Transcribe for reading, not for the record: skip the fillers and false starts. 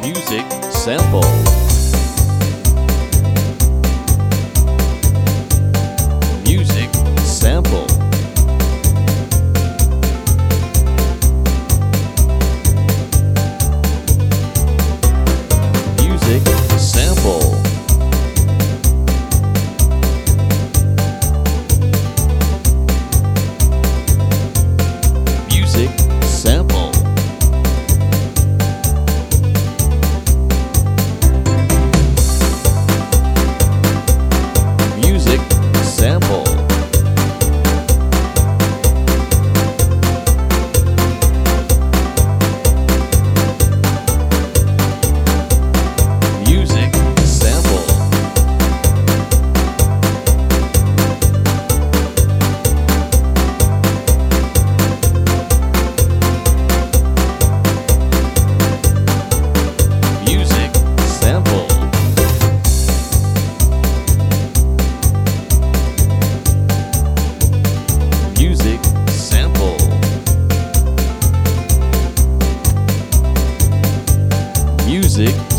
Music sample. Music sample. Music sample. Music sample. Music sample. Music sample. Music sample. Music sample. Music